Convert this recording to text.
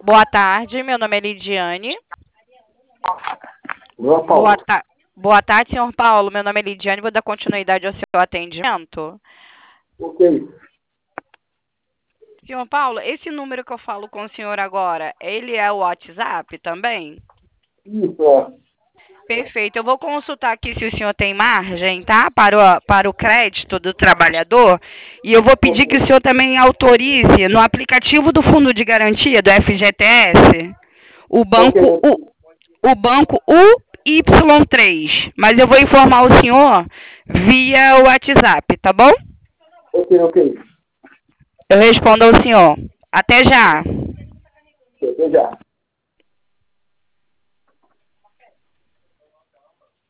Boa tarde, meu nome é Lidiane. João Boa, Paulo. Boa tarde, senhor Paulo. Meu nome é Lidiane, vou dar continuidade ao seu atendimento. O que é isso? Senhor Paulo, esse número que eu falo com o senhor agora, ele é o WhatsApp também? Isso, é. Perfeito. Eu vou consultar aqui se o senhor tem margem, tá? Para o crédito do trabalhador. E eu vou pedir que o senhor também autorize no aplicativo do Fundo de Garantia do FGTS o Ok, banco, o banco UY3. Mas eu vou informar o senhor via o WhatsApp, tá bom? ok. Eu respondo ao senhor. Até já. Até já.